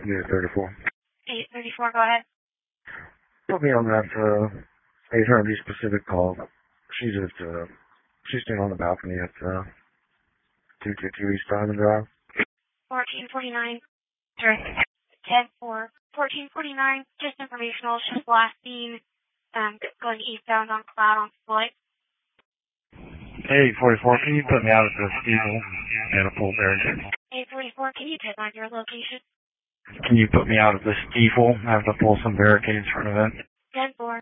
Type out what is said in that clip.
Unit 34. 834, go ahead. Put me on that 800 East Pacific call. She's staying on the balcony at 222 East Diamond Drive. 1449. Sorry. 10-4. 1449, just informational. She's last seen going eastbound on Cloud on Floyd. Hey, 44, can you put me out at the Steeple and a full bearing? 844, can you take on your location? Can you put me out at the Steeple? I have to pull some barricades for an event. 10-4.